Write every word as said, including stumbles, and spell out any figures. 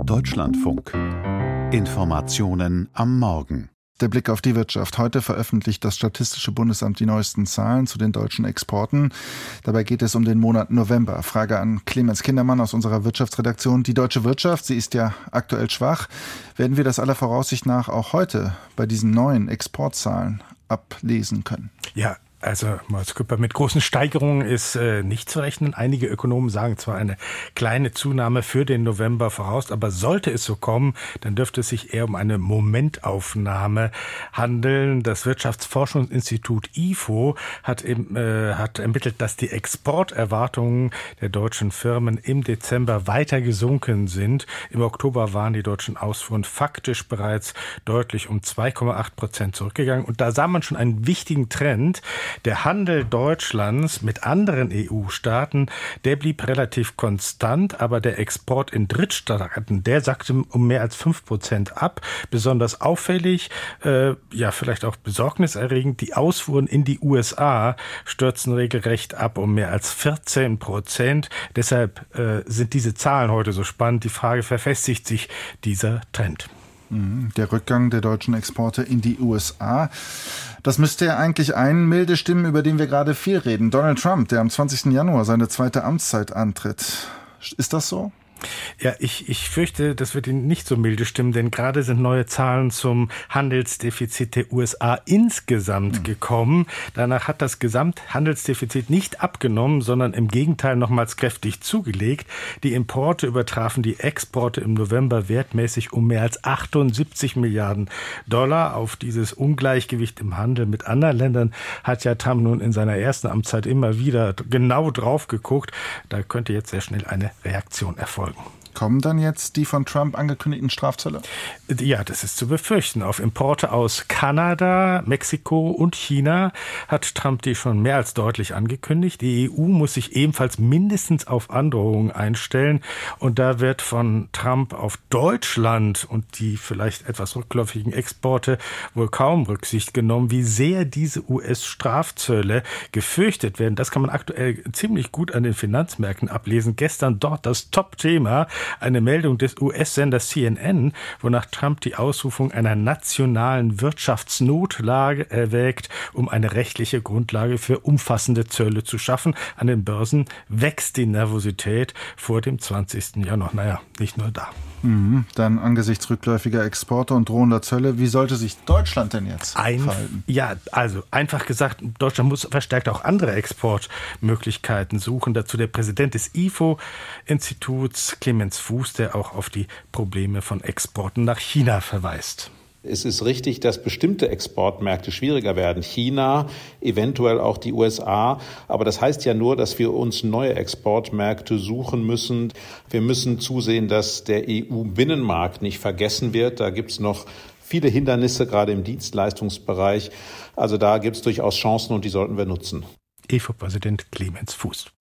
Deutschlandfunk. Informationen am Morgen. Der Blick auf die Wirtschaft. Heute veröffentlicht das Statistische Bundesamt die neuesten Zahlen zu den deutschen Exporten. Dabei geht es um den Monat November. Frage an Clemens Kindermann aus unserer Wirtschaftsredaktion. Die deutsche Wirtschaft, sie ist ja aktuell schwach. Werden wir das aller Voraussicht nach auch heute bei diesen neuen Exportzahlen ablesen können? Ja. Also mit großen Steigerungen ist äh, nicht zu rechnen. Einige Ökonomen sagen zwar eine kleine Zunahme für den November voraus, aber sollte es so kommen, dann dürfte es sich eher um eine Momentaufnahme handeln. Das Wirtschaftsforschungsinstitut I F O hat, eben, äh, hat ermittelt, dass die Exporterwartungen der deutschen Firmen im Dezember weiter gesunken sind. Im Oktober waren die deutschen Ausfuhren faktisch bereits deutlich um zwei Komma acht Prozent zurückgegangen. Und da sah man schon einen wichtigen Trend. Der Handel Deutschlands mit anderen E U-Staaten, der blieb relativ konstant, aber der Export in Drittstaaten, der sackte um mehr als fünf Prozent ab. Besonders auffällig, äh, ja vielleicht auch besorgniserregend, die Ausfuhren in die U S A stürzen regelrecht ab um mehr als vierzehn Prozent. Deshalb äh, sind diese Zahlen heute so spannend. Die Frage, verfestigt sich dieser Trend? Der Rückgang der deutschen Exporte in die U S A. Das müsste ja eigentlich ein milde Stimmen, über den wir gerade viel reden. Donald Trump, der am zwanzigsten Januar seine zweite Amtszeit antritt. Ist das so? Ja, ich, ich fürchte, das wird Ihnen nicht so milde stimmen, denn gerade sind neue Zahlen zum Handelsdefizit der U S A insgesamt mhm. gekommen. Danach hat das Gesamthandelsdefizit nicht abgenommen, sondern im Gegenteil nochmals kräftig zugelegt. Die Importe übertrafen die Exporte im November wertmäßig um mehr als achtundsiebzig Milliarden Dollar. Auf dieses Ungleichgewicht im Handel mit anderen Ländern hat ja Trump nun in seiner ersten Amtszeit immer wieder genau drauf geguckt. Da könnte jetzt sehr schnell eine Reaktion erfolgen. Kommen dann jetzt die von Trump angekündigten Strafzölle? Ja, das ist zu befürchten. Auf Importe aus Kanada, Mexiko und China hat Trump die schon mehr als deutlich angekündigt. Die E U muss sich ebenfalls mindestens auf Androhungen einstellen. Und da wird von Trump auf Deutschland und die vielleicht etwas rückläufigen Exporte wohl kaum Rücksicht genommen, wie sehr diese U S-Strafzölle gefürchtet werden. Das kann man aktuell ziemlich gut an den Finanzmärkten ablesen. Gestern dort das Top-Thema. Eine Meldung des U S-Senders C N N, wonach Trump die Ausrufung einer nationalen Wirtschaftsnotlage erwägt, um eine rechtliche Grundlage für umfassende Zölle zu schaffen. An den Börsen wächst die Nervosität vor dem zwanzigsten Januar. Naja, nicht nur da. Mhm. Dann angesichts rückläufiger Exporte und drohender Zölle, wie sollte sich Deutschland denn jetzt Ein, verhalten? Ja, also einfach gesagt, Deutschland muss verstärkt auch andere Exportmöglichkeiten suchen. Dazu der Präsident des I F O-Instituts, Clemens Fuß, der auch auf die Probleme von Exporten nach China verweist. Es ist richtig, dass bestimmte Exportmärkte schwieriger werden. China, eventuell auch die U S A. Aber das heißt ja nur, dass wir uns neue Exportmärkte suchen müssen. Wir müssen zusehen, dass der E U-Binnenmarkt nicht vergessen wird. Da gibt es noch viele Hindernisse, gerade im Dienstleistungsbereich. Also da gibt es durchaus Chancen und die sollten wir nutzen. E F O-Präsident Clemens Fuß.